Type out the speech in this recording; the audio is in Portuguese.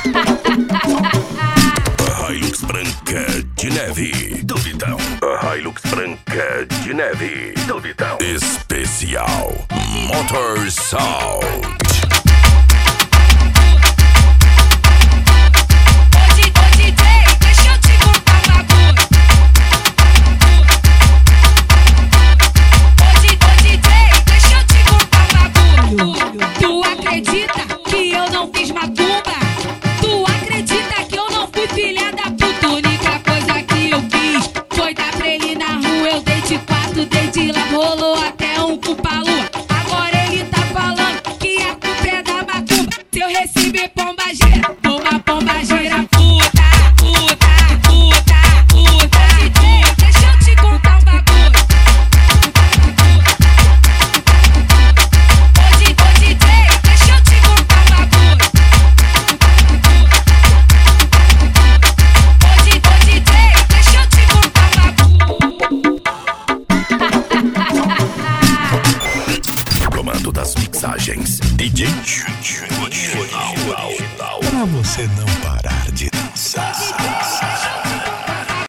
A Hilux Branca de Neve do Vitão. A Hilux Branca de Neve do Vitão. Especial Motor Sound. Tu acredita que eu não fiz macumba? Tu acredita que eu não fui filha da puta? A única coisa que eu fiz foi dar pra ele na rua. Eu dei de 4, dei de lá, rolou até um culpa-lua. Agora ele tá falando que a culpa é da macumba. Se eu receber pomba gira, pomba gira, puta, puta, puta, puta. Deixa eu te contar um bagulho. Deixa eu te contar um bagulho. Deixa eu te contar um bagulho. Comando das mixagens DJ Digital. Pra você não parar de dançar.